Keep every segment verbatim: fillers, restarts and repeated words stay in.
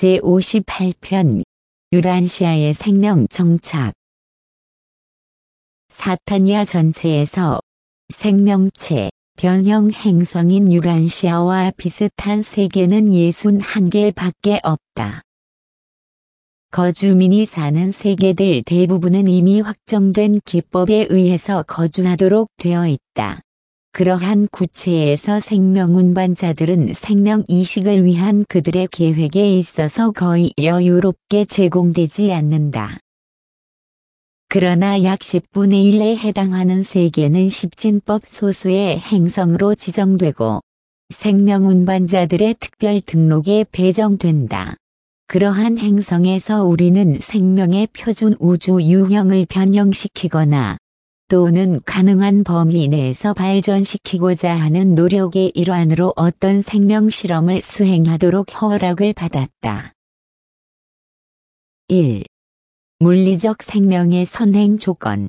제오십팔 편 유란시아의 생명 정착. 사타니아 전체에서 생명체, 변형 행성인 유란시아와 비슷한 세계는 예순한 개밖에 없다. 거주민이 사는 세계들 대부분은 이미 확정된 기법에 의해서 거주하도록 되어 있다. 그러한 구체에서 생명 운반자들은 생명 이식을 위한 그들의 계획에 있어서 거의 여유롭게 제공되지 않는다. 그러나 약 십분의 일에 해당하는 세계는 십진법 소수의 행성으로 지정되고 생명 운반자들의 특별 등록에 배정된다. 그러한 행성에서 우리는 생명의 표준 우주 유형을 변형시키거나 또는 가능한 범위 내에서 발전시키고자 하는 노력의 일환으로 어떤 생명 실험을 수행하도록 허락을 받았다. 일. 물리적 생명의 선행 조건.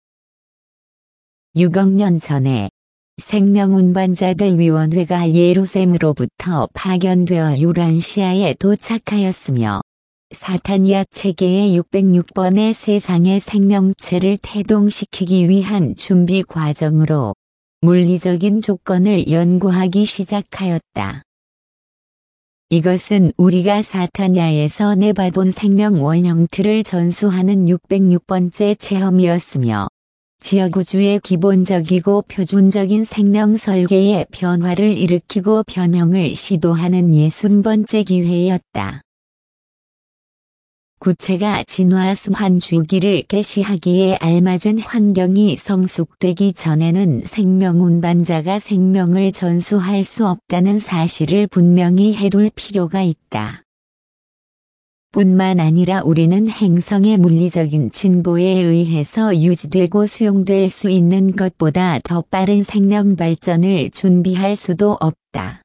육억 년 전에 생명 운반자들 위원회가 예루살렘으로부터 파견되어 유란시아에 도착하였으며 사타니아 체계의 육백육 번의 세상의 생명체를 태동시키기 위한 준비 과정으로 물리적인 조건을 연구하기 시작하였다. 이것은 우리가 사타니아에서 내봐본 생명 원형틀을 전수하는 육백육 번째 체험이었으며 지역우주의 기본적이고 표준적인 생명 설계의 변화를 일으키고 변형을 시도하는 예순 번째 기회였다. 구체가 진화 순환 주기를 개시하기에 알맞은 환경이 성숙되기 전에는 생명 운반자가 생명을 전수할 수 없다는 사실을 분명히 해둘 필요가 있다. 뿐만 아니라 우리는 행성의 물리적인 진보에 의해서 유지되고 수용될 수 있는 것보다 더 빠른 생명 발전을 준비할 수도 없다.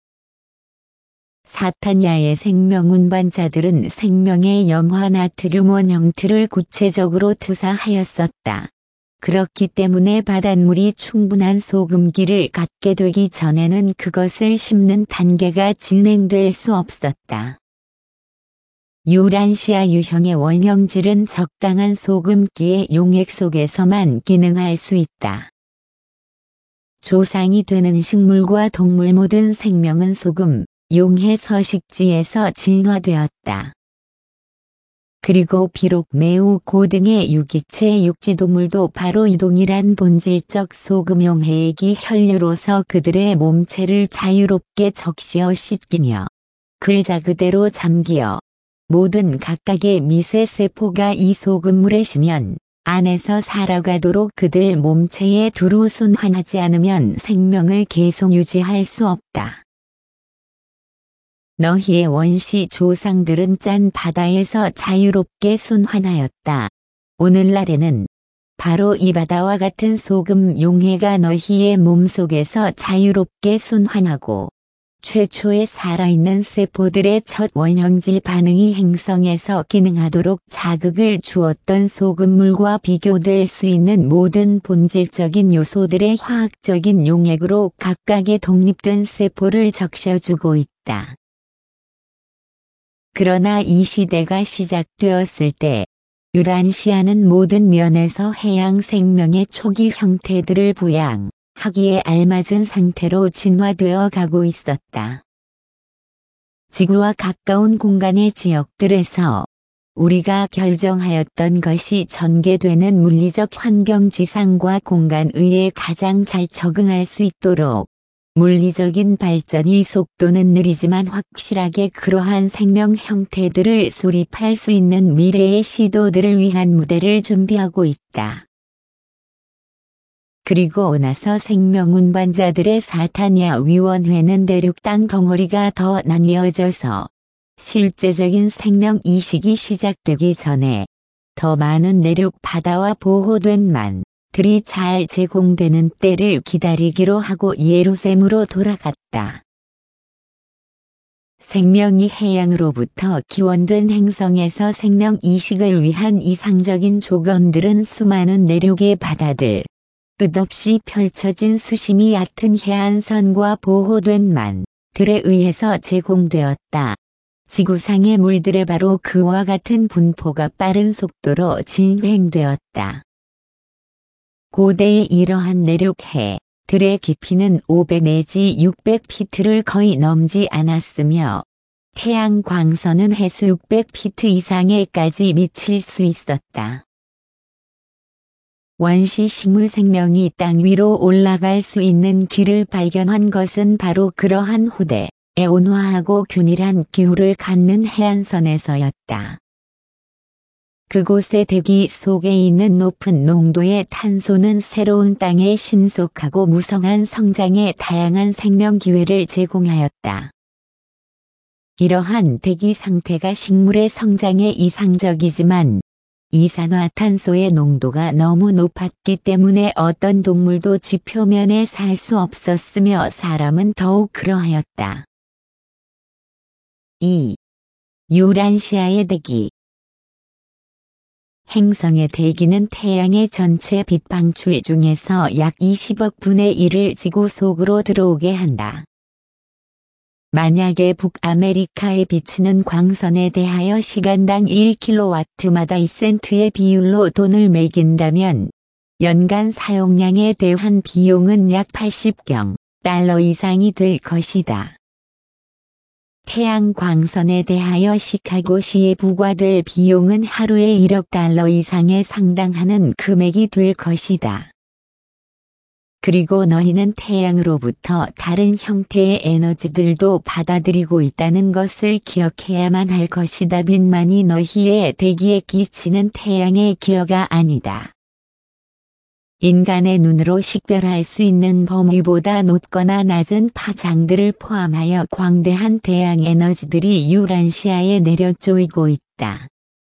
사타니아의 생명 운반자들은 생명의 염화 나트륨 원형틀을 구체적으로 투사하였었다. 그렇기 때문에 바닷물이 충분한 소금기를 갖게 되기 전에는 그것을 심는 단계가 진행될 수 없었다. 유란시아 유형의 원형질은 적당한 소금기의 용액 속에서만 기능할 수 있다. 조상이 되는 식물과 동물 모든 생명은 소금, 용해 서식지에서 진화되었다. 그리고 비록 매우 고등의 유기체 육지동물도 바로 이 동일한 본질적 소금 용해액이 혈류로서 그들의 몸체를 자유롭게 적시어 씻기며 글자 그대로 잠기어 모든 각각의 미세 세포가 이 소금물에 쉬면 안에서 살아가도록 그들 몸체에 두루 순환하지 않으면 생명을 계속 유지할 수 없다. 너희의 원시 조상들은 짠 바다에서 자유롭게 순환하였다. 오늘날에는 바로 이 바다와 같은 소금 용해가 너희의 몸속에서 자유롭게 순환하고 최초의 살아있는 세포들의 첫 원형질 반응이 행성에서 기능하도록 자극을 주었던 소금물과 비교될 수 있는 모든 본질적인 요소들의 화학적인 용액으로 각각의 독립된 세포를 적셔주고 있다. 그러나 이 시대가 시작되었을 때 유란시아는 모든 면에서 해양 생명의 초기 형태들을 부양하기에 알맞은 상태로 진화되어 가고 있었다. 지구와 가까운 공간의 지역들에서 우리가 결정하였던 것이 전개되는 물리적 환경 지상과 공간의에 가장 잘 적응할 수 있도록 물리적인 발전이 속도는 느리지만 확실하게 그러한 생명 형태들을 수립할 수 있는 미래의 시도들을 위한 무대를 준비하고 있다. 그리고 나서 생명 운반자들의 사타니아 위원회는 대륙 땅 덩어리가 더 나뉘어져서 실제적인 생명 이식이 시작되기 전에 더 많은 내륙 바다와 보호된 만 들이 잘 제공되는 때를 기다리기로 하고 예루살렘으로 돌아갔다. 생명이 해양으로부터 기원된 행성에서 생명 이식을 위한 이상적인 조건들은 수많은 내륙의 바다들, 끝없이 펼쳐진 수심이 얕은 해안선과 보호된 만 들에 의해서 제공되었다. 지구상의 물들의 바로 그와 같은 분포가 빠른 속도로 진행되었다. 고대의 이러한 내륙해들의 깊이는 오백 내지 육백 피트를 거의 넘지 않았으며 태양 광선은 해수 육백 피트 이상에까지 미칠 수 있었다. 원시 식물 생명이 땅 위로 올라갈 수 있는 길을 발견한 것은 바로 그러한 후대의 온화하고 균일한 기후를 갖는 해안선에서였다. 그곳의 대기 속에 있는 높은 농도의 탄소는 새로운 땅의 신속하고 무성한 성장에 다양한 생명 기회를 제공하였다. 이러한 대기 상태가 식물의 성장에 이상적이지만 이산화탄소의 농도가 너무 높았기 때문에 어떤 동물도 지표면에 살 수 없었으며 사람은 더욱 그러하였다. 이. 유란시아의 대기. 행성의 대기는 태양의 전체 빛 방출 중에서 약 이십억 분의 일을 지구 속으로 들어오게 한다. 만약에 북아메리카에 비치는 광선에 대하여 시간당 일 킬로와트마다 이 센트의 비율로 돈을 매긴다면 연간 사용량에 대한 비용은 약 팔십경 달러 이상이 될 것이다. 태양 광선에 대하여 시카고시에 부과될 비용은 하루에 일억 달러 이상에 상당하는 금액이 될 것이다. 그리고 너희는 태양으로부터 다른 형태의 에너지들도 받아들이고 있다는 것을 기억해야만 할 것이다. 빛만이 너희의 대기에 끼치는 태양의 기여가 아니다. 인간의 눈으로 식별할 수 있는 범위보다 높거나 낮은 파장들을 포함하여 광대한 태양 에너지들이 유란시아에 내려 쪼이고 있다.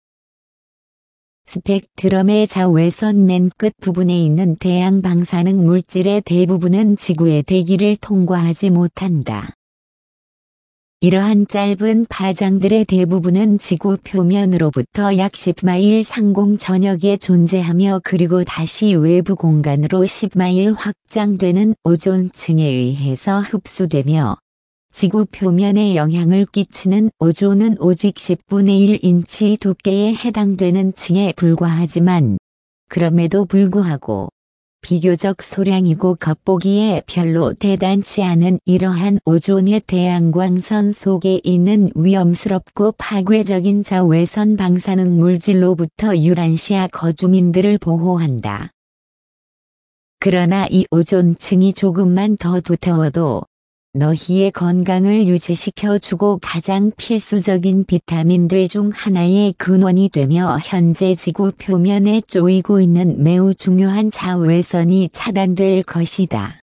스펙트럼의 좌회선 맨 끝 부분에 있는 태양 방사능 물질의 대부분은 지구의 대기를 통과하지 못한다. 이러한 짧은 파장들의 대부분은 지구 표면으로부터 약 십 마일 상공 전역에 존재하며 그리고 다시 외부 공간으로 십 마일 확장되는 오존층에 의해서 흡수되며 지구 표면에 영향을 끼치는 오존은 오직 십분의 일 인치 두께에 해당되는 층에 불과하지만 그럼에도 불구하고 비교적 소량이고 겉보기에 별로 대단치 않은 이러한 오존의 태양광선 속에 있는 위험스럽고 파괴적인 자외선 방사능 물질로부터 유란시아 거주민들을 보호한다. 그러나 이 오존층이 조금만 더 두터워도 너희의 건강을 유지시켜주고 가장 필수적인 비타민들 중 하나의 근원이 되며 현재 지구 표면에 쪼이고 있는 매우 중요한 자외선이 차단될 것이다.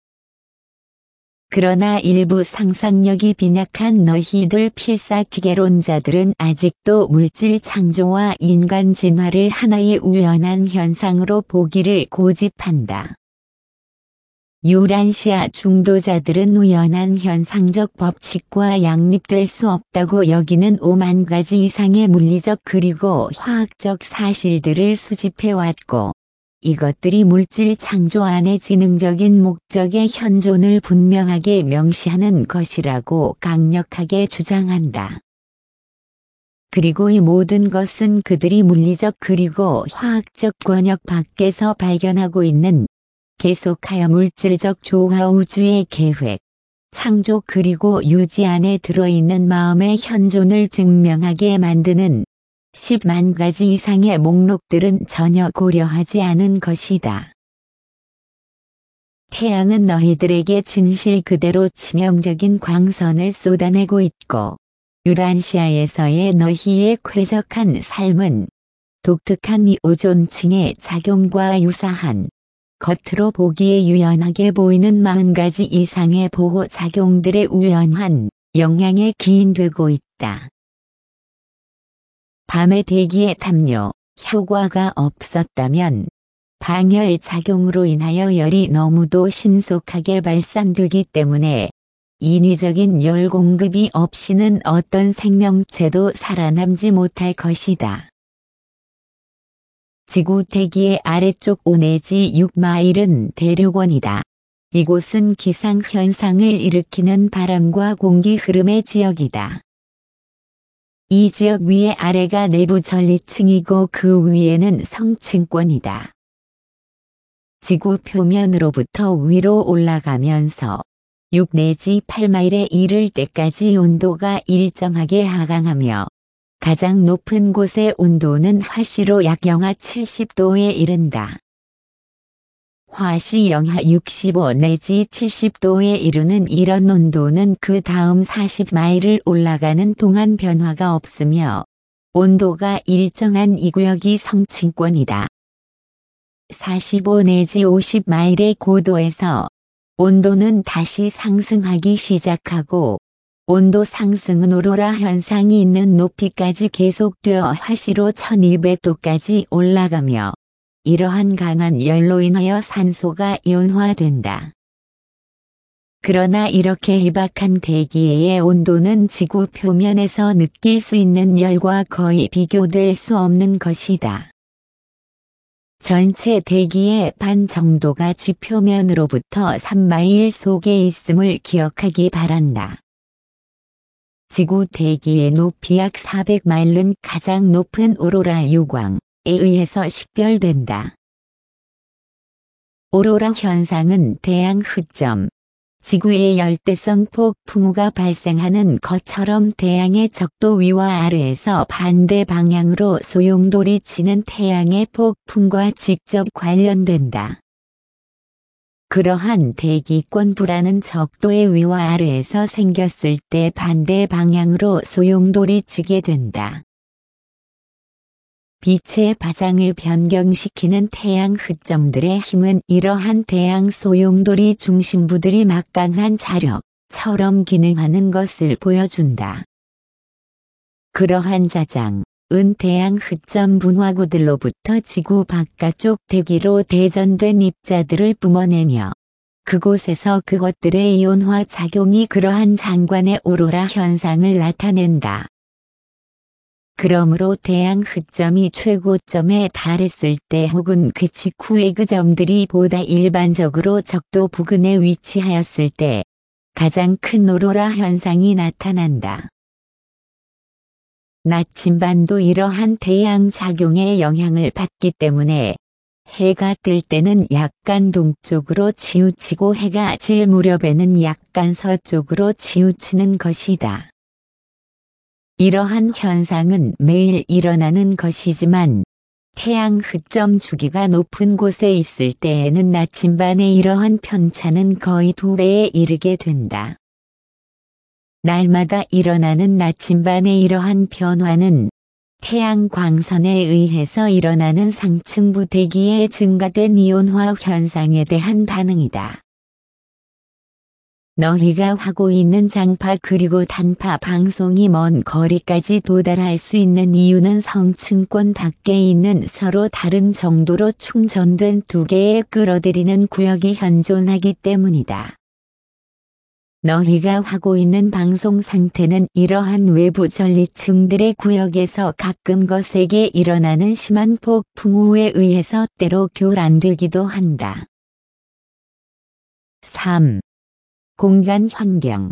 그러나 일부 상상력이 빈약한 너희들 필사기계론자들은 아직도 물질 창조와 인간 진화를 하나의 우연한 현상으로 보기를 고집한다. 유란시아 중도자들은 우연한 현상적 법칙과 양립될 수 없다고 여기는 오만 가지 이상의 물리적 그리고 화학적 사실들을 수집해왔고 이것들이 물질 창조 안의 지능적인 목적의 현존을 분명하게 명시하는 것이라고 강력하게 주장한다. 그리고 이 모든 것은 그들이 물리적 그리고 화학적 권역 밖에서 발견하고 있는 계속하여 물질적 조화 우주의 계획, 창조 그리고 유지 안에 들어있는 마음의 현존을 증명하게 만드는 십만 가지 이상의 목록들은 전혀 고려하지 않은 것이다. 태양은 너희들에게 진실 그대로 치명적인 광선을 쏟아내고 있고 유란시아에서의 너희의 쾌적한 삶은 독특한 이 오존층의 작용과 유사한 겉으로 보기에 유연하게 보이는 마흔 가지 이상의 보호작용들의 우연한 영향에 기인되고 있다. 밤의 대기의 담요, 효과가 없었다면 방열 작용으로 인하여 열이 너무도 신속하게 발산되기 때문에 인위적인 열 공급이 없이는 어떤 생명체도 살아남지 못할 것이다. 지구 대기의 아래쪽 오 내지 육 마일은 대륙원이다. 이곳은 기상현상을 일으키는 바람과 공기 흐름의 지역이다. 이 지역 위에 아래가 내부 전리층이고 그 위에는 성층권이다. 지구 표면으로부터 위로 올라가면서 육 내지 팔 마일에 이를 때까지 온도가 일정하게 하강하며 가장 높은 곳의 온도는 화씨로 약 영하 칠십 도에 이른다. 화씨 영하 육십오 내지 칠십 도에 이르는 이런 온도는 그 다음 사십 마일을 올라가는 동안 변화가 없으며 온도가 일정한 이 구역이 성층권이다. 사십오 내지 오십 마일의 고도에서 온도는 다시 상승하기 시작하고 온도 상승은 오로라 현상이 있는 높이까지 계속되어 화씨로 천이백 도까지 올라가며 이러한 강한 열로 인하여 산소가 이온화된다. 그러나 이렇게 희박한 대기의 온도는 지구 표면에서 느낄 수 있는 열과 거의 비교될 수 없는 것이다. 전체 대기의 반 정도가 지표면으로부터 삼 마일 속에 있음을 기억하기 바란다. 지구 대기의 높이 약 사백 마일은 가장 높은 오로라 유광에 의해서 식별된다. 오로라 현상은 태양 흑점, 지구의 열대성 폭풍우가 발생하는 것처럼 태양의 적도 위와 아래에서 반대 방향으로 소용돌이 치는 태양의 폭풍과 직접 관련된다. 그러한 대기권 불안은 적도의 위와 아래에서 생겼을 때 반대 방향으로 소용돌이 치게 된다. 빛의 파장을 변경시키는 태양 흑점들의 힘은 이러한 태양 소용돌이 중심부들이 막강한 자력처럼 기능하는 것을 보여준다. 그러한 자장, 은 태양 흑점 분화구들로부터 지구 바깥쪽 대기로 대전된 입자들을 뿜어내며 그곳에서 그것들의 이온화 작용이 그러한 장관의 오로라 현상을 나타낸다. 그러므로 태양 흑점이 최고점에 달했을 때 혹은 그 직후의 그 점들이 보다 일반적으로 적도 부근에 위치하였을 때 가장 큰 오로라 현상이 나타난다. 나침반도 이러한 태양 작용의 영향을 받기 때문에 해가 뜰 때는 약간 동쪽으로 치우치고 해가 질 무렵에는 약간 서쪽으로 치우치는 것이다. 이러한 현상은 매일 일어나는 것이지만 태양 흑점 주기가 높은 곳에 있을 때에는 나침반의 이러한 편차는 거의 두 배에 이르게 된다. 날마다 일어나는 나침반의 이러한 변화는 태양 광선에 의해서 일어나는 상층부 대기에 증가된 이온화 현상에 대한 반응이다. 너희가 하고 있는 장파 그리고 단파 방송이 먼 거리까지 도달할 수 있는 이유는 성층권 밖에 있는 서로 다른 정도로 충전된 두 개의 끌어들이는 구역이 현존하기 때문이다. 너희가 하고 있는 방송 상태는 이러한 외부 전리층들의 구역에서 가끔 거세게 일어나는 심한 폭풍우에 의해서 때로 교란되기도 한다. 삼. 공간 환경.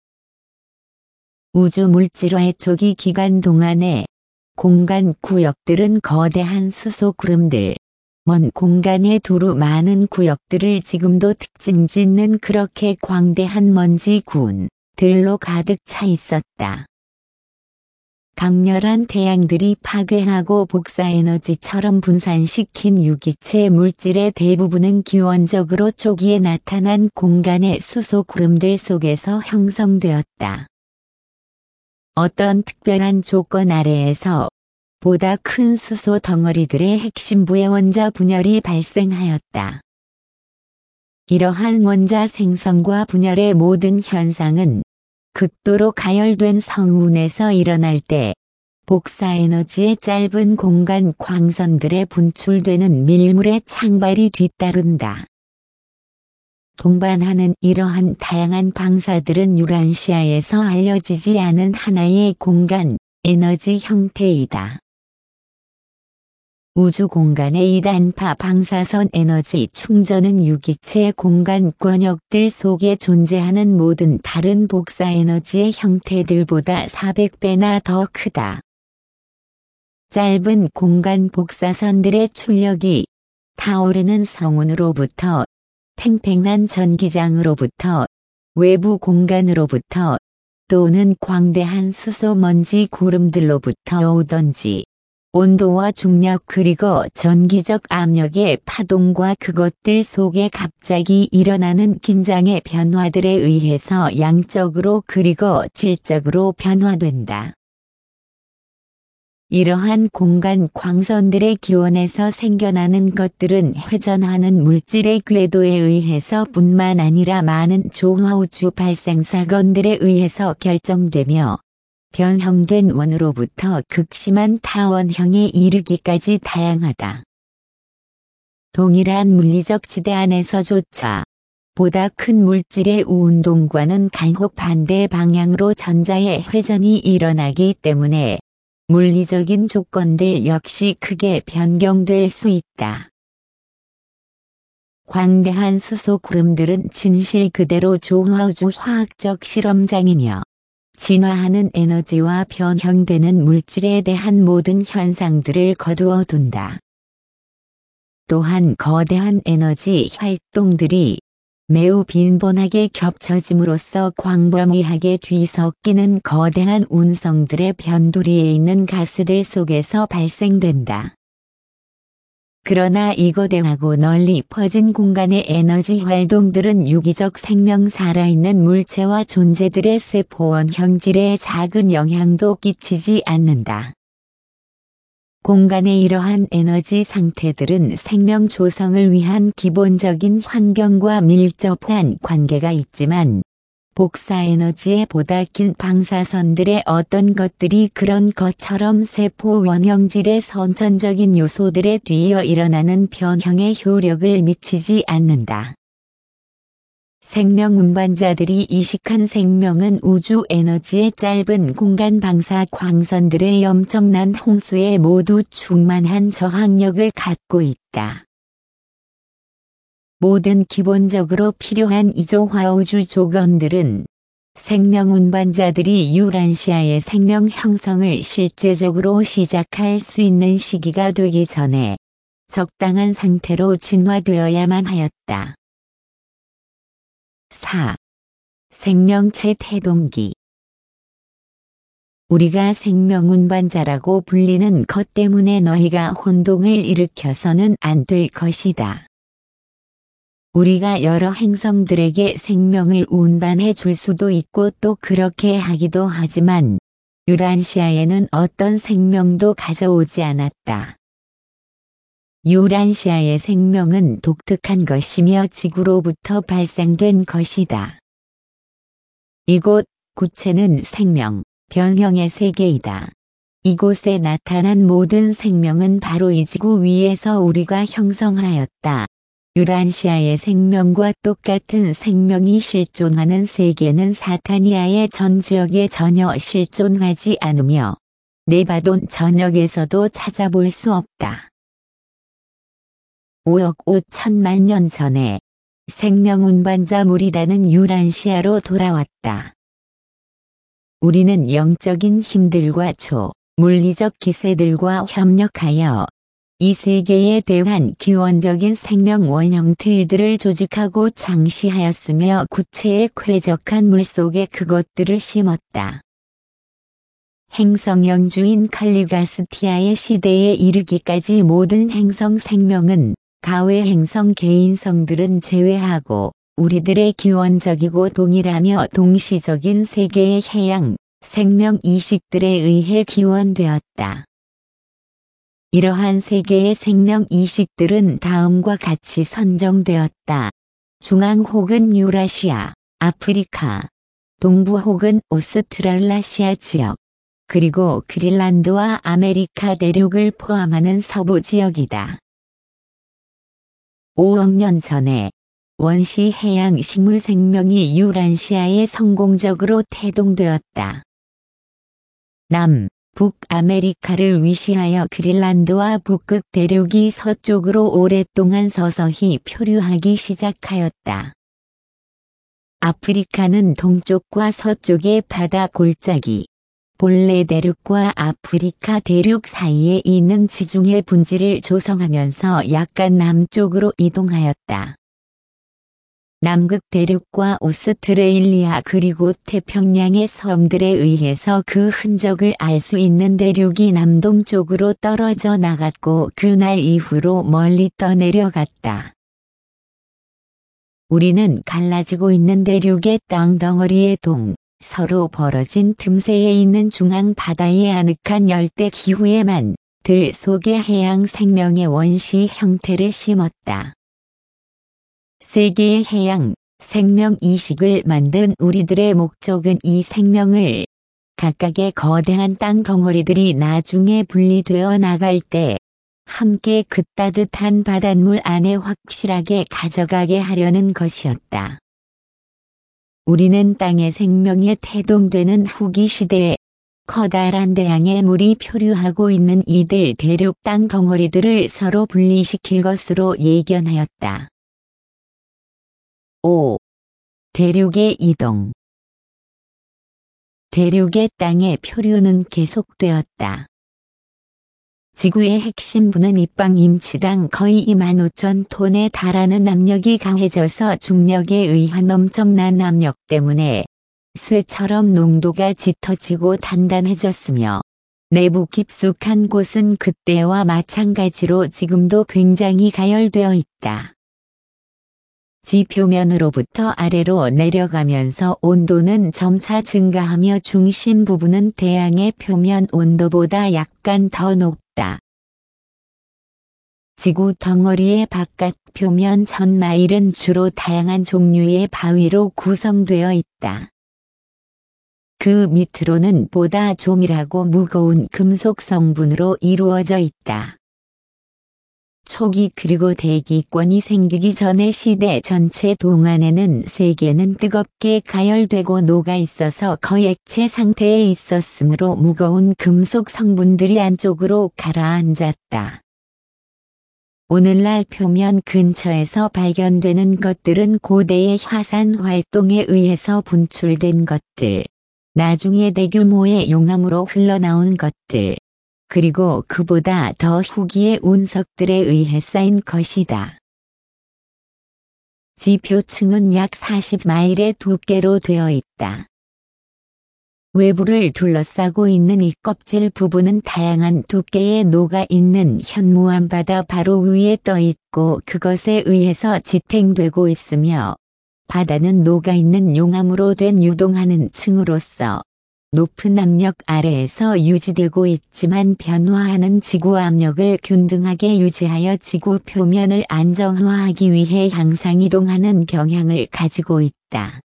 우주 물질화의 초기 기간 동안에 공간 구역들은 거대한 수소 구름들, 먼 공간에 두루 많은 구역들을 지금도 특징 짓는 그렇게 광대한 먼지 군들로 가득 차 있었다. 강렬한 태양들이 파괴하고 복사에너지처럼 분산시킨 유기체 물질의 대부분은 기원적으로 초기에 나타난 공간의 수소 구름들 속에서 형성되었다. 어떤 특별한 조건 아래에서 보다 큰 수소 덩어리들의 핵심부의 원자 분열이 발생하였다. 이러한 원자 생성과 분열의 모든 현상은 극도로 가열된 성운에서 일어날 때 복사에너지의 짧은 공간 광선들에 분출되는 밀물의 창발이 뒤따른다. 동반하는 이러한 다양한 방사들은 유란시아에서 알려지지 않은 하나의 공간 에너지 형태이다. 우주 공간의 이단파 방사선 에너지 충전은 유기체 공간 권역들 속에 존재하는 모든 다른 복사 에너지의 형태들보다 사백 배나 더 크다. 짧은 공간 복사선들의 출력이 타오르는 성운으로부터, 팽팽한 전기장으로부터, 외부 공간으로부터, 또는 광대한 수소 먼지 구름들로부터 오던지, 온도와 중력 그리고 전기적 압력의 파동과 그것들 속에 갑자기 일어나는 긴장의 변화들에 의해서 양적으로 그리고 질적으로 변화된다. 이러한 공간 광선들의 기원에서 생겨나는 것들은 회전하는 물질의 궤도에 의해서 뿐만 아니라 많은 조화우주 발생 사건들에 의해서 결정되며 변형된 원으로부터 극심한 타원형에 이르기까지 다양하다. 동일한 물리적 지대 안에서조차 보다 큰 물질의 운동과는 간혹 반대 방향으로 전자의 회전이 일어나기 때문에 물리적인 조건들 역시 크게 변경될 수 있다. 광대한 수소 구름들은 진실 그대로 조화우주 화학적 실험장이며 진화하는 에너지와 변형되는 물질에 대한 모든 현상들을 거두어 둔다. 또한 거대한 에너지 활동들이 매우 빈번하게 겹쳐짐으로써 광범위하게 뒤섞이는 거대한 운성들의 변두리에 있는 가스들 속에서 발생된다. 그러나 이 거대하고 널리 퍼진 공간의 에너지 활동들은 유기적 생명 살아있는 물체와 존재들의 세포원 형질에 작은 영향도 끼치지 않는다. 공간의 이러한 에너지 상태들은 생명 조성을 위한 기본적인 환경과 밀접한 관계가 있지만 복사 에너지의 보다 긴 방사선들의 어떤 것들이 그런 것처럼 세포 원형질의 선천적인 요소들에 뒤이어 일어나는 변형에 효력을 미치지 않는다. 생명 운반자들이 이식한 생명은 우주 에너지의 짧은 공간 방사 광선들의 엄청난 홍수에 모두 충만한 저항력을 갖고 있다. 모든 기본적으로 필요한 이조화 우주 조건들은 생명 운반자들이 유란시아의 생명 형성을 실제적으로 시작할 수 있는 시기가 되기 전에 적당한 상태로 진화되어야만 하였다. 사. 생명체 태동기. 우리가 생명 운반자라고 불리는 것 때문에 너희가 혼동을 일으켜서는 안 될 것이다. 우리가 여러 행성들에게 생명을 운반해 줄 수도 있고 또 그렇게 하기도 하지만 유란시아에는 어떤 생명도 가져오지 않았다. 유란시아의 생명은 독특한 것이며 지구로부터 발생된 것이다. 이곳 구체는 생명, 변형의 세계이다. 이곳에 나타난 모든 생명은 바로 이 지구 위에서 우리가 형성하였다. 유란시아의 생명과 똑같은 생명이 실존하는 세계는 사타니아의 전 지역에 전혀 실존하지 않으며 네바돈 전역에서도 찾아볼 수 없다. 오억 오천만 년 전에 생명 운반자 무리다는 유란시아로 돌아왔다. 우리는 영적인 힘들과 초, 물리적 기세들과 협력하여 이 세계에 대한 기원적인 생명 원형 틀들을 조직하고 장시하였으며 구체의 쾌적한 물속에 그것들을 심었다. 행성 영주인 칼리가스티아의 시대에 이르기까지 모든 행성 생명은 가외 행성 개인성들은 제외하고 우리들의 기원적이고 동일하며 동시적인 세계의 해양, 생명 이식들에 의해 기원되었다. 이러한 세계의 생명 이식들은 다음과 같이 선정되었다. 중앙 혹은 유라시아, 아프리카, 동부 혹은 오스트랄라시아 지역, 그리고 그린란드와 아메리카 대륙을 포함하는 서부 지역이다. 오억 년 전에 원시 해양 식물 생명이 유란시아에 성공적으로 태동되었다. 남, 북아메리카를 위시하여 그린란드와 북극 대륙이 서쪽으로 오랫동안 서서히 표류하기 시작하였다. 아프리카는 동쪽과 서쪽의 바다 골짜기, 본래 대륙과 아프리카 대륙 사이에 있는 지중해 분지를 조성하면서 약간 남쪽으로 이동하였다. 남극 대륙과 오스트레일리아 그리고 태평양의 섬들에 의해서 그 흔적을 알 수 있는 대륙이 남동쪽으로 떨어져 나갔고 그날 이후로 멀리 떠내려갔다. 우리는 갈라지고 있는 대륙의 땅덩어리의 동, 서로 벌어진 틈새에 있는 중앙 바다의 아늑한 열대 기후에만 들 속에 해양 생명의 원시 형태를 심었다. 세계의 해양, 생명 이식을 만든 우리들의 목적은 이 생명을 각각의 거대한 땅 덩어리들이 나중에 분리되어 나갈 때 함께 그 따뜻한 바닷물 안에 확실하게 가져가게 하려는 것이었다. 우리는 땅의 생명에 태동되는 후기 시대에 커다란 대양의 물이 표류하고 있는 이들 대륙 땅 덩어리들을 서로 분리시킬 것으로 예견하였다. 오. 대륙의 이동. 대륙의 땅의 표류는 계속되었다. 지구의 핵심부는 입방 인치당 거의 이만 오천 톤에 달하는 압력이 가해져서 중력에 의한 엄청난 압력 때문에 쇠처럼 농도가 짙어지고 단단해졌으며 내부 깊숙한 곳은 그때와 마찬가지로 지금도 굉장히 가열되어 있다. 지표면으로부터 아래로 내려가면서 온도는 점차 증가하며 중심 부분은 태양의 표면 온도보다 약간 더 높다. 지구 덩어리의 바깥 표면 천 마일은 주로 다양한 종류의 바위로 구성되어 있다. 그 밑으로는 보다 조밀하고 무거운 금속 성분으로 이루어져 있다. 초기 그리고 대기권이 생기기 전의 시대 전체 동안에는 세계는 뜨겁게 가열되고 녹아 있어서 거의 액체 상태에 있었으므로 무거운 금속 성분들이 안쪽으로 가라앉았다. 오늘날 표면 근처에서 발견되는 것들은 고대의 화산 활동에 의해서 분출된 것들, 나중에 대규모의 용암으로 흘러나온 것들, 그리고 그보다 더 후기의 운석들에 의해 쌓인 것이다. 지표층은 약 사십 마일의 두께로 되어 있다. 외부를 둘러싸고 있는 이 껍질 부분은 다양한 두께의 녹아 있는 현무암 바다 바로 위에 떠 있고 그것에 의해서 지탱되고 있으며 바다는 녹아 있는 용암으로 된 유동하는 층으로서 높은 압력 아래에서 유지되고 있지만 변화하는 지구 압력을 균등하게 유지하여 지구 표면을 안정화하기 위해 항상 이동하는 경향을 가지고 있다.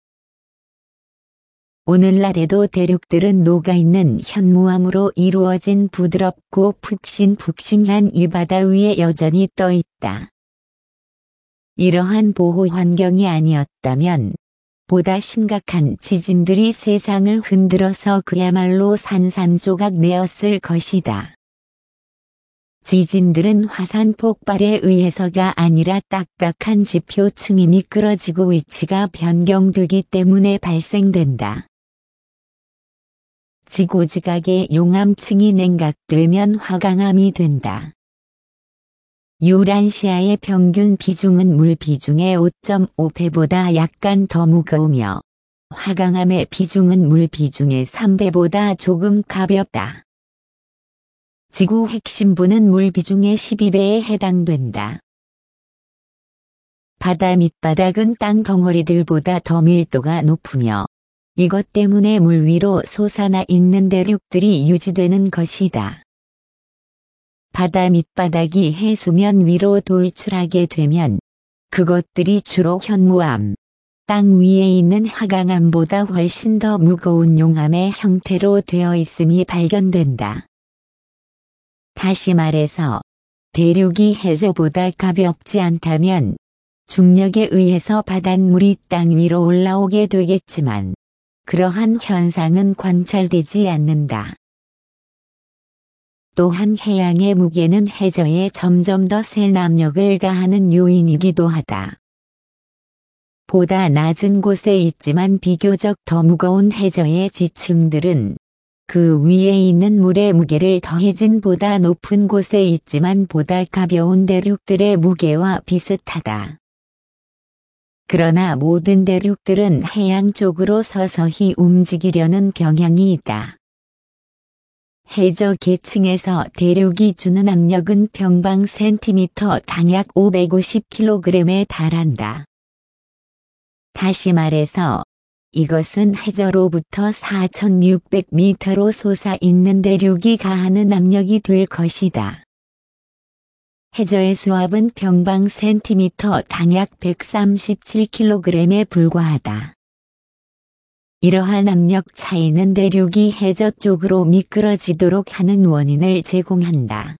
오늘날에도 대륙들은 녹아있는 현무암으로 이루어진 부드럽고 푹신푹신한 이 바다 위에 여전히 떠 있다. 이러한 보호 환경이 아니었다면 보다 심각한 지진들이 세상을 흔들어서 그야말로 산산조각 내었을 것이다. 지진들은 화산 폭발에 의해서가 아니라 딱딱한 지표층이 미끄러지고 위치가 변경되기 때문에 발생된다. 지구지각의 용암층이 냉각되면 화강암이 된다. 유란시아의 평균 비중은 물 비중의 오 점 오 배보다 약간 더 무거우며 화강암의 비중은 물 비중의 삼 배보다 조금 가볍다. 지구 핵심부는 물 비중의 십이 배에 해당된다. 바다 밑바닥은 땅 덩어리들보다 더 밀도가 높으며 이것 때문에 물 위로 솟아나 있는 대륙들이 유지되는 것이다. 바다 밑바닥이 해수면 위로 돌출하게 되면 그것들이 주로 현무암, 땅 위에 있는 화강암보다 훨씬 더 무거운 용암의 형태로 되어 있음이 발견된다. 다시 말해서 대륙이 해저보다 가볍지 않다면 중력에 의해서 바닷물이 땅 위로 올라오게 되겠지만 그러한 현상은 관찰되지 않는다. 또한 해양의 무게는 해저에 점점 더 센 압력을 가하는 요인이기도 하다. 보다 낮은 곳에 있지만 비교적 더 무거운 해저의 지층들은 그 위에 있는 물의 무게를 더해진 보다 높은 곳에 있지만 보다 가벼운 대륙들의 무게와 비슷하다. 그러나 모든 대륙들은 해양 쪽으로 서서히 움직이려는 경향이 있다. 해저 계층에서 대륙이 주는 압력은 평방 센티미터 당 약 오백오십 킬로그램에 달한다. 다시 말해서 이것은 해저로부터 사천육백 미터로 솟아있는 대륙이 가하는 압력이 될 것이다. 해저의 수압은 평방 센티미터 당 약 백삼십칠 킬로그램에 불과하다. 이러한 압력 차이는 대륙이 해저 쪽으로 미끄러지도록 하는 원인을 제공한다.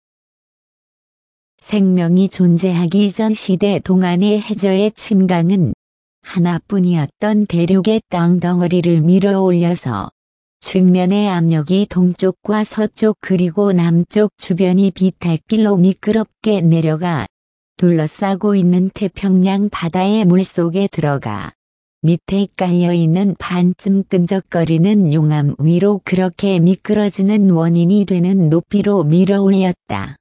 생명이 존재하기 전 시대 동안의 해저의 침강은 하나뿐이었던 대륙의 땅덩어리를 밀어 올려서 측면의 압력이 동쪽과 서쪽 그리고 남쪽 주변이 비탈길로 미끄럽게 내려가 둘러싸고 있는 태평양 바다의 물속에 들어가 밑에 깔려있는 반쯤 끈적거리는 용암 위로 그렇게 미끄러지는 원인이 되는 높이로 밀어 올렸다.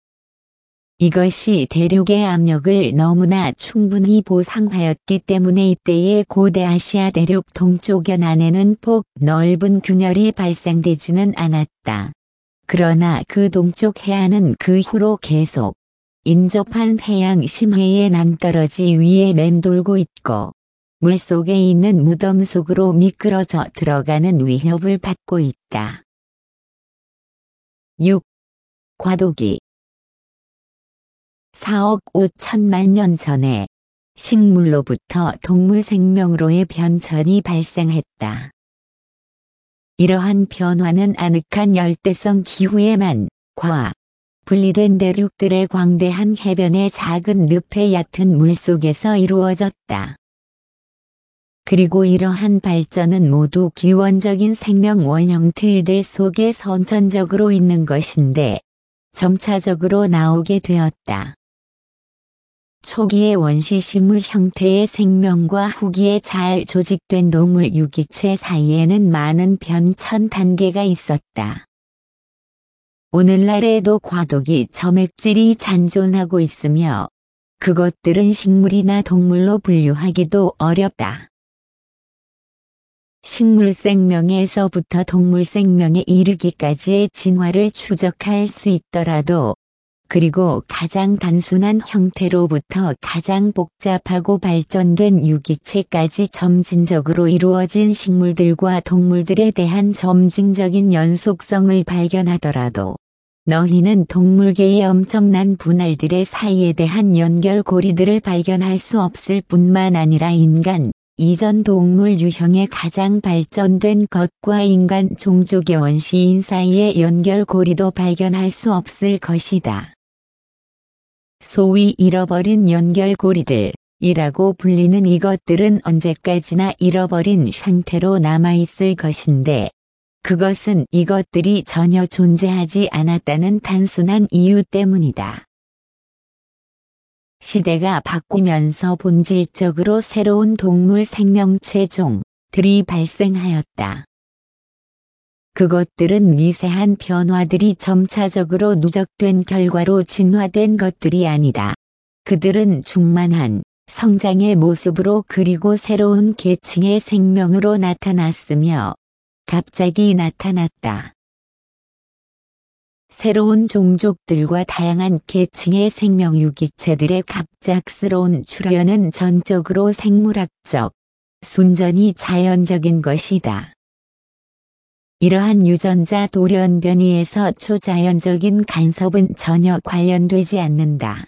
이것이 대륙의 압력을 너무나 충분히 보상하였기 때문에 이때의 고대아시아 대륙 동쪽 연안에는 폭 넓은 균열이 발생되지는 않았다. 그러나 그 동쪽 해안은 그 후로 계속 인접한 해양 심해의 낭떠러지 위에 맴돌고 있고 물속에 있는 무덤 속으로 미끄러져 들어가는 위협을 받고 있다. 육. 과도기 사억 오천만 년 전에 식물로부터 동물 생명으로의 변천이 발생했다. 이러한 변화는 아늑한 열대성 기후에만 과 분리된 대륙들의 광대한 해변의 작은 늪의 얕은 물속에서 이루어졌다. 그리고 이러한 발전은 모두 기원적인 생명 원형 틀들 속에 선천적으로 있는 것인데 점차적으로 나오게 되었다. 초기의 원시식물 형태의 생명과 후기에 잘 조직된 동물 유기체 사이에는 많은 변천 단계가 있었다. 오늘날에도 과도기 점액질이 잔존하고 있으며 그것들은 식물이나 동물로 분류하기도 어렵다. 식물 생명에서부터 동물 생명에 이르기까지의 진화를 추적할 수 있더라도 그리고 가장 단순한 형태로부터 가장 복잡하고 발전된 유기체까지 점진적으로 이루어진 식물들과 동물들에 대한 점진적인 연속성을 발견하더라도 너희는 동물계의 엄청난 분할들의 사이에 대한 연결고리들을 발견할 수 없을 뿐만 아니라 인간, 이전 동물 유형의 가장 발전된 것과 인간 종족의 원시인 사이의 연결고리도 발견할 수 없을 것이다. 소위 잃어버린 연결고리들 이라고 불리는 이것들은 언제까지나 잃어버린 상태로 남아있을 것인데 그것은 이것들이 전혀 존재하지 않았다는 단순한 이유 때문이다. 시대가 바뀌면서 본질적으로 새로운 동물 생명체 종들이 발생하였다. 그것들은 미세한 변화들이 점차적으로 누적된 결과로 진화된 것들이 아니다. 그들은 충만한 성장의 모습으로 그리고 새로운 계층의 생명으로 나타났으며 갑자기 나타났다. 새로운 종족들과 다양한 계층의 생명 유기체들의 갑작스러운 출현은 전적으로 생물학적, 순전히 자연적인 것이다. 이러한 유전자 돌연 변이에서 초자연적인 간섭은 전혀 관련되지 않는다.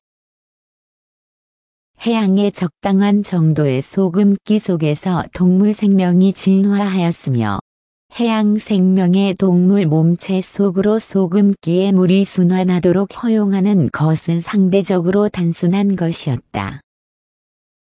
해양의 적당한 정도의 소금기 속에서 동물 생명이 진화하였으며 해양 생명의 동물 몸체 속으로 소금기에 물이 순환하도록 허용하는 것은 상대적으로 단순한 것이었다.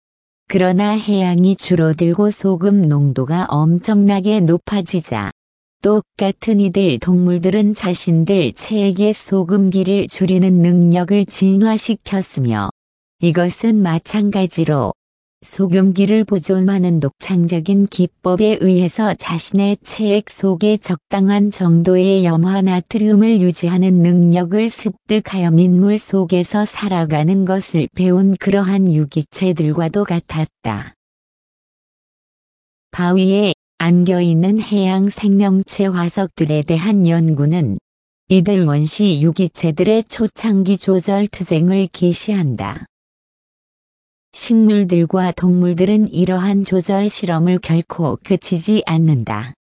그러나 해양이 줄어들고 소금 농도가 엄청나게 높아지자 똑같은 이들 동물들은 자신들 체액의 소금기를 줄이는 능력을 진화시켰으며 이것은 마찬가지로 소금기를 보존하는 독창적인 기법에 의해서 자신의 체액 속에 적당한 정도의 염화나트륨을 유지하는 능력을 습득하여 민물 속에서 살아가는 것을 배운 그러한 유기체들과도 같았다. 바위에 안겨있는 해양 생명체 화석들에 대한 연구는 이들 원시 유기체들의 초창기 조절 투쟁을 계시한다. 식물들과 동물들은 이러한 조절 실험을 결코 그치지 않는다.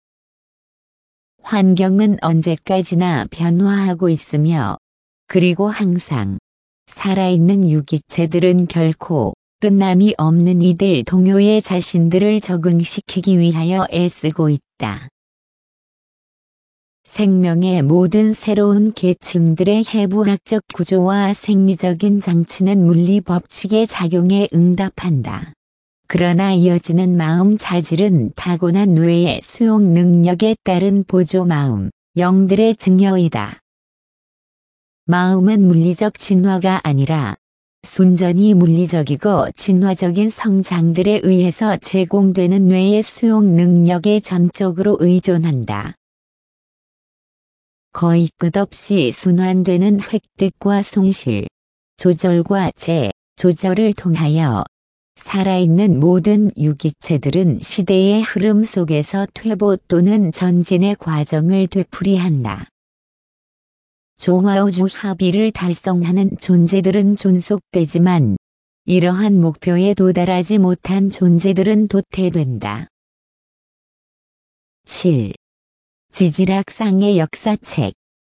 환경은 언제까지나 변화하고 있으며, 그리고 항상 살아있는 유기체들은 결코 끝남이 없는 이들 동요에 자신들을 적응시키기 위하여 애쓰고 있다. 생명의 모든 새로운 계층들의 해부학적 구조와 생리적인 장치는 물리 법칙의 작용에 응답한다. 그러나 이어지는 마음 자질은 타고난 뇌의 수용 능력에 따른 보조 마음, 영들의 증여이다. 마음은 물리적 진화가 아니라 순전히 물리적이고 진화적인 성장들에 의해서 제공되는 뇌의 수용 능력에 전적으로 의존한다. 거의 끝없이 순환되는 획득과 손실, 조절과 재조절을 통하여 살아있는 모든 유기체들은 시대의 흐름 속에서 퇴보 또는 전진의 과정을 되풀이한다. 조화우주 합의를 달성하는 존재들은 존속되지만 이러한 목표에 도달하지 못한 존재들은 도태된다. 칠. 지질학상의 역사책.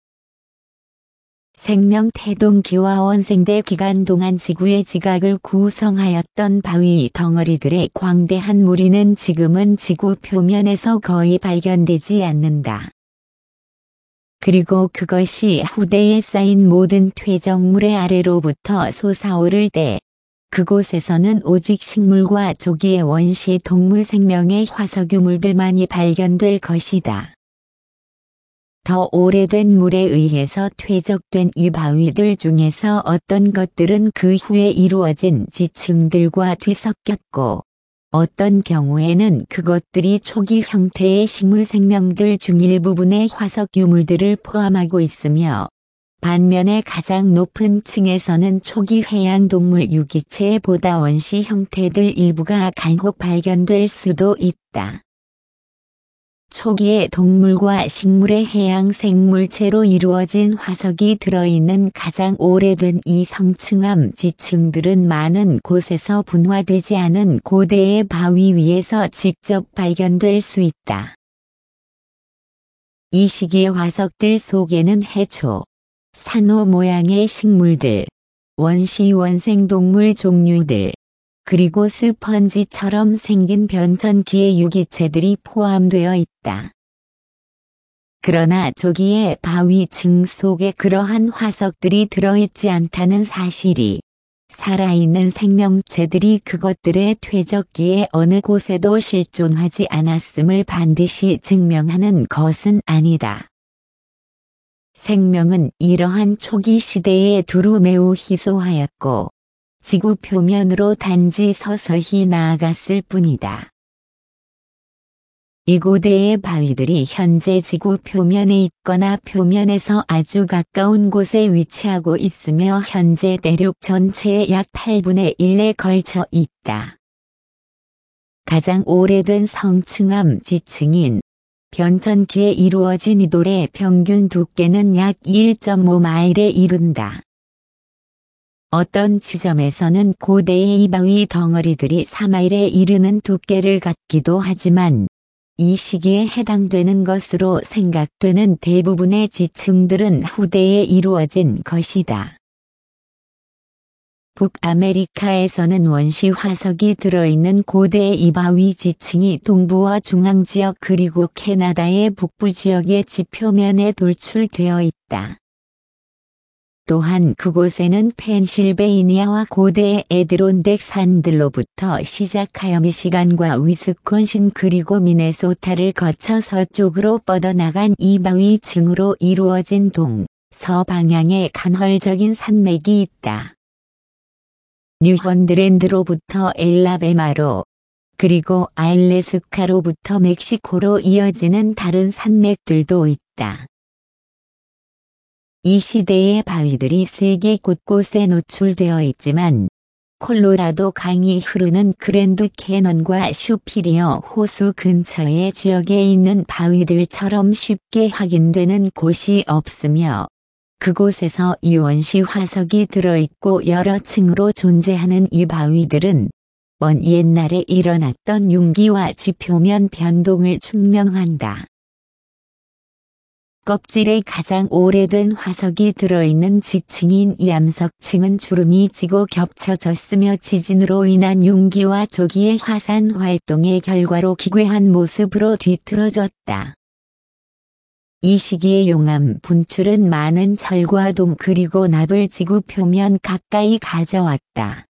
생명 태동기와 원생대 기간 동안 지구의 지각을 구성하였던 바위 덩어리들의 광대한 무리는 지금은 지구 표면에서 거의 발견되지 않는다. 그리고 그것이 후대에 쌓인 모든 퇴적물의 아래로부터 솟아오를 때 그곳에서는 오직 식물과 조기의 원시 동물 생명의 화석유물들만이 발견될 것이다. 더 오래된 물에 의해서 퇴적된 이 바위들 중에서 어떤 것들은 그 후에 이루어진 지층들과 뒤섞였고 어떤 경우에는 그것들이 초기 형태의 식물 생명들 중 일부분의 화석 유물들을 포함하고 있으며 반면에 가장 높은 층에서는 초기 해양동물 유기체의 보다 원시 형태들 일부가 간혹 발견될 수도 있다. 초기의 동물과 식물의 해양 생물체로 이루어진 화석이 들어있는 가장 오래된 이 성층암 지층들은 많은 곳에서 분화되지 않은 고대의 바위 위에서 직접 발견될 수 있다. 이 시기의 화석들 속에는 해초, 산호 모양의 식물들, 원시 원생동물 종류들, 그리고 스펀지처럼 생긴 변천기의 유기체들이 포함되어 있다. 그러나 조기의 바위층 속에 그러한 화석들이 들어있지 않다는 사실이 살아있는 생명체들이 그것들의 퇴적기에 어느 곳에도 실존하지 않았음을 반드시 증명하는 것은 아니다. 생명은 이러한 초기 시대에 두루 매우 희소하였고 지구 표면으로 단지 서서히 나아갔을 뿐이다. 이 고대의 바위들이 현재 지구 표면에 있거나 표면에서 아주 가까운 곳에 위치하고 있으며 현재 대륙 전체의 약 팔분의 일에 걸쳐 있다. 가장 오래된 성층암 지층인 변천기에 이루어진 이 돌의 평균 두께는 약 일 점 오 마일에 이른다. 어떤 지점에서는 고대의 이 바위 덩어리들이 사 마일에 이르는 두께를 갖기도 하지만 이 시기에 해당되는 것으로 생각되는 대부분의 지층들은 후대에 이루어진 것이다. 북아메리카에서는 원시 화석이 들어있는 고대의 이 바위 지층이 동부와 중앙지역 그리고 캐나다의 북부 지역의 지표면에 돌출되어 있다. 또한 그곳에는 펜실베이니아와 고대의 에드론덱 산들로부터 시작하여 미시간과 위스콘신 그리고 미네소타를 거쳐 서쪽으로 뻗어나간 이 바위 층으로 이루어진 동, 서방향의 간헐적인 산맥이 있다. 뉴펀드랜드로부터 엘라베마로 그리고 알래스카로부터 멕시코로 이어지는 다른 산맥들도 있다. 이 시대의 바위들이 세계 곳곳에 노출되어 있지만 콜로라도 강이 흐르는 그랜드 캐넌과 슈피리어 호수 근처의 지역에 있는 바위들처럼 쉽게 확인되는 곳이 없으며 그곳에서 이원시 화석이 들어있고 여러 층으로 존재하는 이 바위들은 먼 옛날에 일어났던 융기와 지표면 변동을 증명한다. 껍질에 가장 오래된 화석이 들어있는 지층인 얌석층은 주름이 지고 겹쳐졌으며 지진으로 인한 융기와 조기의 화산 활동의 결과로 기괴한 모습으로 뒤틀어졌다. 이 시기의 용암 분출은 많은 철과 동 그리고 납을 지구 표면 가까이 가져왔다.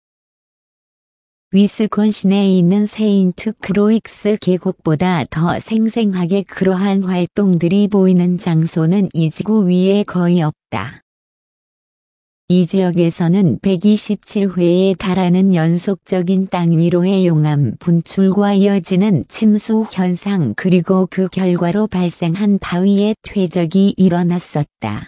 위스콘신에 있는 세인트 크로익스 계곡보다 더 생생하게 그러한 활동들이 보이는 장소는 이 지구 위에 거의 없다. 이 지역에서는 백이십칠 회에 달하는 연속적인 땅 위로의 용암 분출과 이어지는 침수 현상 그리고 그 결과로 발생한 바위의 퇴적이 일어났었다.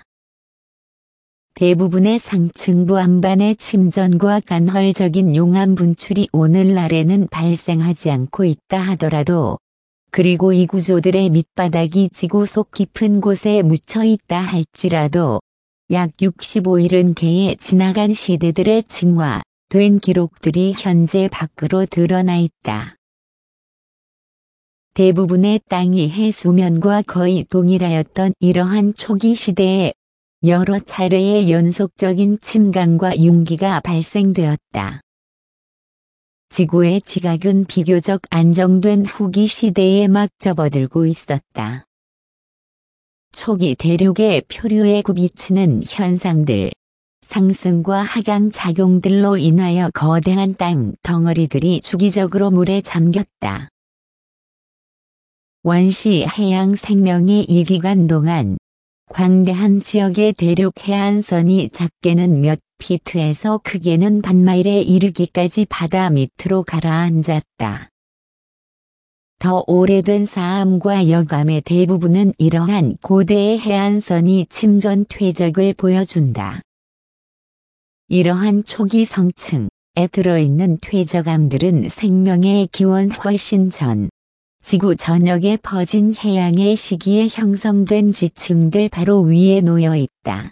대부분의 상층부 안반의 침전과 간헐적인 용암 분출이 오늘날에는 발생하지 않고 있다 하더라도 그리고 이 구조들의 밑바닥이 지구 속 깊은 곳에 묻혀 있다 할지라도 약 육십오 일은 개의 지나간 시대들의 층화된 기록들이 현재 밖으로 드러나 있다. 대부분의 땅이 해수면과 거의 동일하였던 이러한 초기 시대에 여러 차례의 연속적인 침강과 융기가 발생되었다. 지구의 지각은 비교적 안정된 후기 시대에 막 접어들고 있었다. 초기 대륙의 표류에 굽이치는 현상들, 상승과 하강 작용들로 인하여 거대한 땅 덩어리들이 주기적으로 물에 잠겼다. 원시 해양 생명의 이 기간 동안 광대한 지역의 대륙 해안선이 작게는 몇 피트에서 크게는 반마일에 이르기까지 바다 밑으로 가라앉았다. 더 오래된 사암과 여감의 대부분은 이러한 고대의 해안선이 침전 퇴적을 보여준다. 이러한 초기 성층에 들어있는 퇴적암들은 생명의 기원 훨씬 전 지구 전역에 퍼진 해양의 시기에 형성된 지층들 바로 위에 놓여 있다.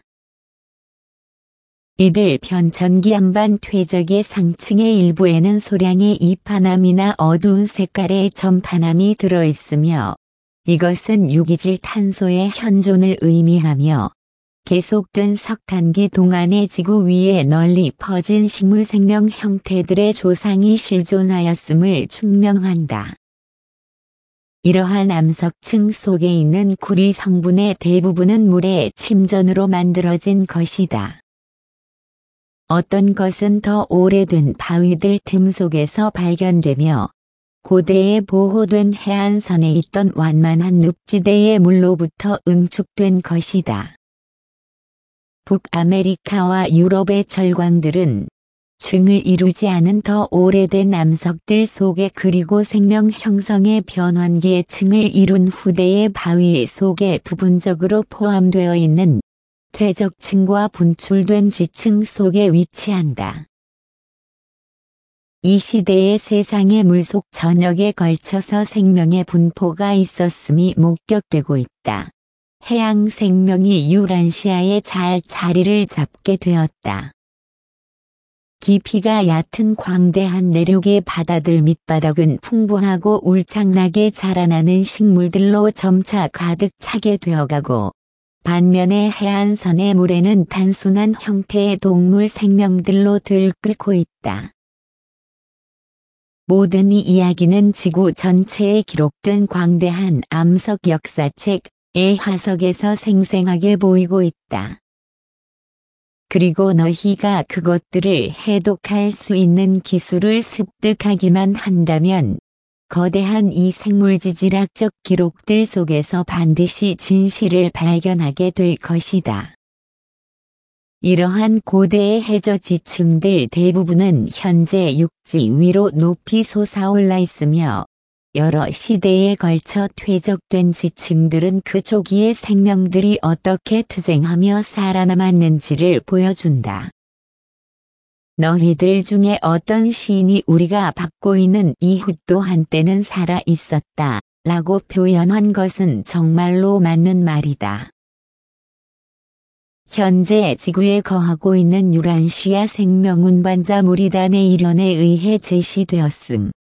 이들 변천기 안반 퇴적의 상층의 일부에는 소량의 이파남이나 어두운 색깔의 점파남이 들어있으며 이것은 유기질 탄소의 현존을 의미하며 계속된 석탄기 동안의 지구 위에 널리 퍼진 식물생명 형태들의 조상이 실존하였음을 증명한다. 이러한 암석층 속에 있는 구리 성분의 대부분은 물의 침전으로 만들어진 것이다. 어떤 것은 더 오래된 바위들 틈 속에서 발견되며 고대에 보호된 해안선에 있던 완만한 늪지대의 물로부터 응축된 것이다. 북아메리카와 유럽의 절광들은 층을 이루지 않은 더 오래된 암석들 속에 그리고 생명 형성의 변환기의 층을 이룬 후대의 바위 속에 부분적으로 포함되어 있는 퇴적층과 분출된 지층 속에 위치한다. 이 시대의 세상의 물속 전역에 걸쳐서 생명의 분포가 있었음이 목격되고 있다. 해양 생명이 유란시아에 잘 자리를 잡게 되었다. 깊이가 얕은 광대한 내륙의 바다들 밑바닥은 풍부하고 울창나게 자라나는 식물들로 점차 가득 차게 되어가고 반면에 해안선의 물에는 단순한 형태의 동물 생명들로 들끓고 있다. 모든 이 이야기는 지구 전체에 기록된 광대한 암석 역사책의 화석에서 생생하게 보이고 있다. 그리고 너희가 그것들을 해독할 수 있는 기술을 습득하기만 한다면 거대한 이 생물지질학적 기록들 속에서 반드시 진실을 발견하게 될 것이다. 이러한 고대의 해저 지층들 대부분은 현재 육지 위로 높이 솟아올라 있으며 여러 시대에 걸쳐 퇴적된 지층들은 그 초기의 생명들이 어떻게 투쟁하며 살아남았는지를 보여준다. 너희들 중에 어떤 시인이 우리가 받고 있는 이웃도 한때는 살아 있었다 라고 표현한 것은 정말로 맞는 말이다. 현재 지구에 거하고 있는 유란시아 생명 운반자 무리단의 일원에 의해 제시되었음.